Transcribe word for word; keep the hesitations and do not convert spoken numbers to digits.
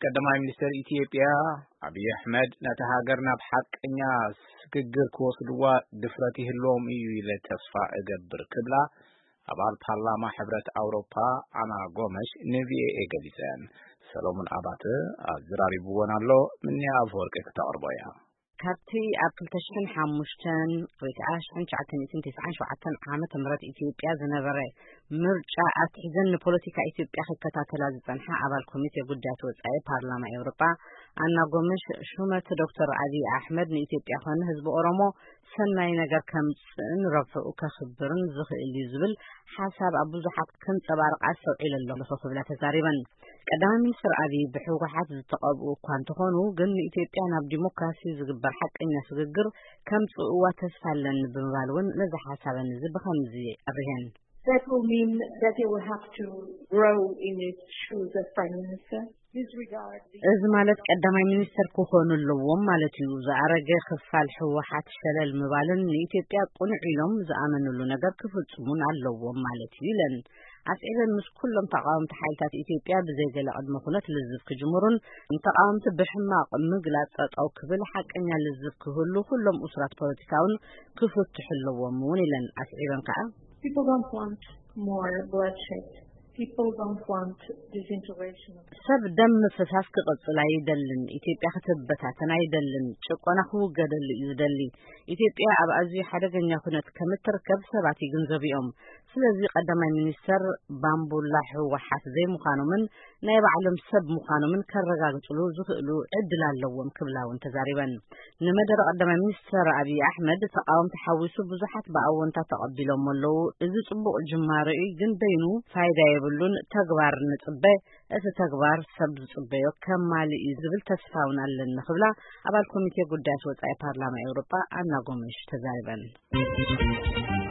ቀዳማይ ሚኒስትር ኢትዮጵያ አብይ አህመድ ነተሃገርና በሐቀኛ ስግግር ከወስዱዋ ድፍረት ይህሎም እዩ ይለ ተስፋ እገብር ክብላ አባል ፓርላማ ህብረት አውሮፓ አና ጎመሽ ነቪኤ ገሊጸን ሰሎሞን አባተ አዝራሪቡወናሎ ምን ያፈወርቅ ከተቀርበያ ካብቲ ኣብ ክልተ ሽሕን ሓሙሽተን ወይ ከዓ ሽሕን ትሽዓተን ትስዓን ሸውዓተን ዓመተ ምህረት ኢትዮጵያ ዝነበረ ምርጫ ኣትሒዘን ፖለቲካ ኢትዮጵያ ክከታተላ ዝጸንሐ አባል ኮሚቴ ጉዳያት ወጻኢ ፓርላማ ኤውሮፓ አና ጎመሽ ሹመት ዶክተር አብይ አህመድ ንኢትዮጵያ ኾነ ህዝቢ ኦሮሞ ሰናይ ነገር ከምጽን ረፍዑ ከኽብርን ዝኽእል ዝብል ሓሳብ ኣብ ብዙሓት ከንጸባርቕ ኣሰውዒለሎ ለኸብላ ተዛሪበን ቀዳማይ ሚኒስትር አብይ ብሕወሓት ዝተቐብኡ እኳ እንተኾኑ ግን ኢትዮጵያ ናብ ዲሞክራሲ ዝግበር ሓቀኛ ስግግር ከምጽእዋ ተስፋ ኣለኒ ብምባል እውን ነዚ ሓሳበን ብኸምዚ ኣብርሄን That will mean that they will have to grow in its shoes as Prime Minister. እዚ ማለት ቀዳማይ ሚኒስትር ክኾኑ ኣለዎም ማለት እዩ ዝኣረገ ክፋል ሕወሓት ሸለል ምባልን ንኢትዮጵያ ቁኑዕ ኢሎም ዝኣመንሉ ነገር ክፍጽሙን ኣለዎም ማለት እዩ ኢለን ኣስዒበን ምስ ኩሎም ተቃወምቲ ሓይልታት ኢትዮጵያ ብዘይገለ ቅድመ ኩነት ልዝብ ክጅምሩን ተቃወምቲ ብሕማቅ ምግላጽ ጠጠው ክብል ሓቀኛ ልዝብ ክህሉ ኩሎም ኡስራት ፖለቲካውን ክፍትሑ ኣለዎም እውን ኢለን ኣስዒበን ከዓ People don't want more bloodshed. People don't want disintegration. ሰብ ደም ፍሳስ ክቅጽል አይደልን ኢትዮጵያ ክትበታተን አይደልን ጭቆና ክውገደል እዩ ደሊ ኢትዮጵያ ኣብ ኣዝዩ ሓደገኛ ኩነት ከምትርከብ ሰባት ይግንዘብዮም ስለዚህ ቀዳማይ ሚኒስትር ባምቡላ ሕወሓት ዘይምዃኖምን ናይ ባዕሎም ሰብ ምዃኖምን ከረጋግጽሉ ዝኽእሉ ዕድል ኣለዎም ክብላውን ተዛሪበን ንመደረ ቀዳማይ ሚኒስትር አብይ አህመድ ተቃወምቲ ሓዊሱ ብዙሓት በኣወንታ ተቐቢሎም ኣለዉ እዚ ጽቡቕ ጅማሬ ግን ደይኑ ፋይዳ የብሉን ተግባር ንጽበ እቲ ተግባር ሰብ ዝጽበዮ ከማሊ ዝብል ተስፋውን ኣለና ክብላ አባል ኮሚቴ ጉዳያት ወጻኢ ፓርላማ ኤውሮፓ አና ጎመሽ ተዛሪበን